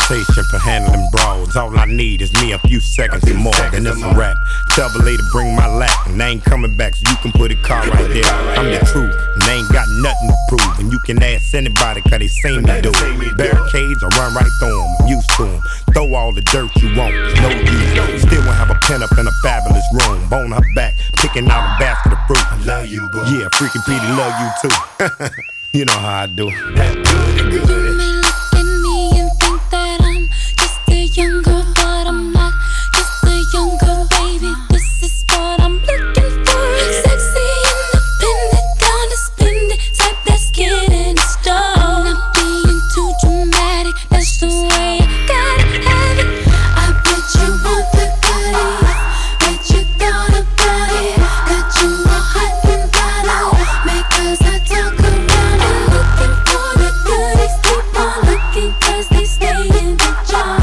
reputation for handling brawls. All I need is me a few seconds or more, then it's a rap. Tell the lady bring my lap, and they ain't coming back, so you can put a car right there. I'm the truth, and they ain't got nothing to prove. And you can ask anybody, cause they seen me do it. Barricades, I run right through them, I'm used to them. Throw all the dirt you want, it's no use. Still won't have a pen up in a fabulous room. Bone her back, picking out a basket of fruit. I love you, boo. Yeah, freaking Petey love you too. You know how I do. That goody, goody. You may look at me and think that I'm just a young girl, but I'm not just a young girl, baby. This is what I'm looking for. Sexy, independent, gonna spend it, type that's getting started. I'm not being too dramatic, that's the way I gotta have it. I bet you want the goodies, bet you thought about it. Got you all hot and bothered, make us I talk around it. Looking for the goodies, keep on looking, cause they stay in the jar.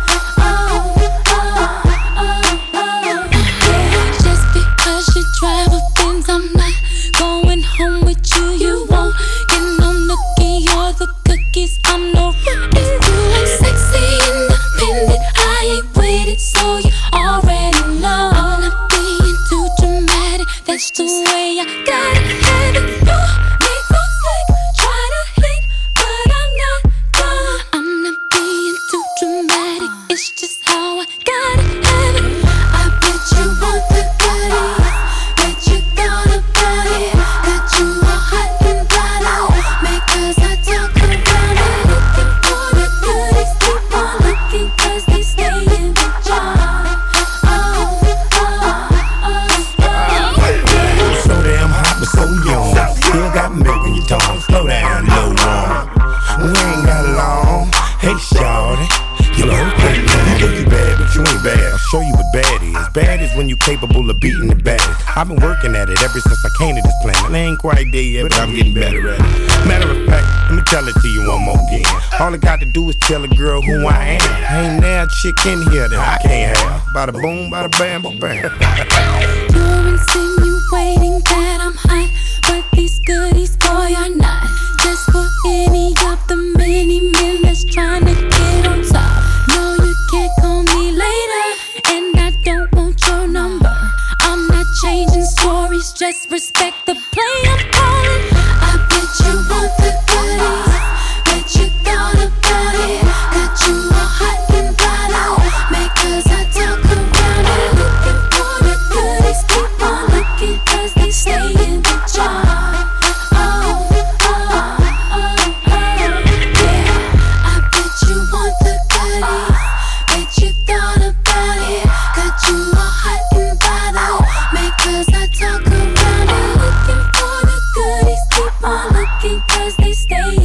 Yeah. Just because you drive a Benz, I'm not going home with you. You won't get no nookie or the cookies. I'm no rookie. I'm sexy, independent, I ain't with it, so you already know. I'm not being too dramatic, that's the way I gotta have it. You make me sick, try to hit, but I'm not done. I'm not being too dramatic, it's just how I gotta have it. I bet you want the goodies, bet you thought about it. Got you all hot and bothered, make us I talk around it. Looking for the goodies, keep on looking, cause they stay in the jar. So damn hot but so young. Still got milk in your tongue. Slow down, little one. We ain't got long. Hey, shawty. You know, you think you bad, but you ain't bad. I'll show you what bad is. Bad is when you capable of beating the baddest. I've been working at it ever since I came to this planet. I ain't quite there yet, but I'm getting better at it. Matter of fact, let me tell it to you one more again. All I got to do is tell a girl who I am. Ain't now a chick in here that I can't have. Bada boom, bada bam, bada bam. You're insinuating that I'm hot, but these goodies, boy, are not. Just for any of the many men that's trying to get on top. No, you can't call me later, and I don't want your number. I'm not changing stories, just respect the play I'm calling. I bet you want the goodies, bet you thought about it. Got you all hot and bothered, make us I talk around it. Looking for the goodies, keep on looking, cause they stay in the jar. Yeah. I bet you want the goodies, bet you thought about it. Got you all hot and bothered, make us I talk around it. Looking for the goodies, keep on looking, cause they stay